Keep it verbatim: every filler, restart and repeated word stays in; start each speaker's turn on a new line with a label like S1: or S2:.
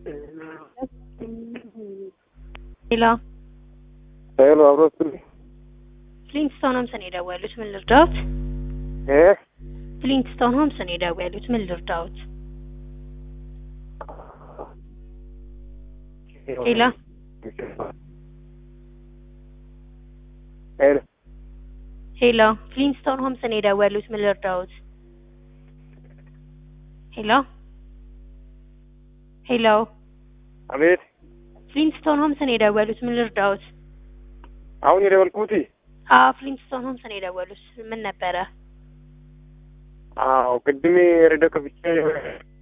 S1: Hello.
S2: Hello, Abrostri.
S1: Flintstone Homes ነው የደወሉት ምን ልርዳዎት?
S2: እ
S1: Flintstone Homes ነው የደወሉት ምን ልርዳዎት? Hello.
S2: Hello.
S1: Hello. Flintstone Homes ነው የደወሉት ምን ልርዳዎት? Hello. Hello.
S2: አቤት።
S1: Flintstone Homes ነው የደወሉት ምን ልርዳዎት?
S2: አሁን የደወልኩት
S1: አዎ Flintstone Homes ነው የደወሉት ምን ነበረ?
S2: አዎ ቅድም ሬዲዮ ከፍቼ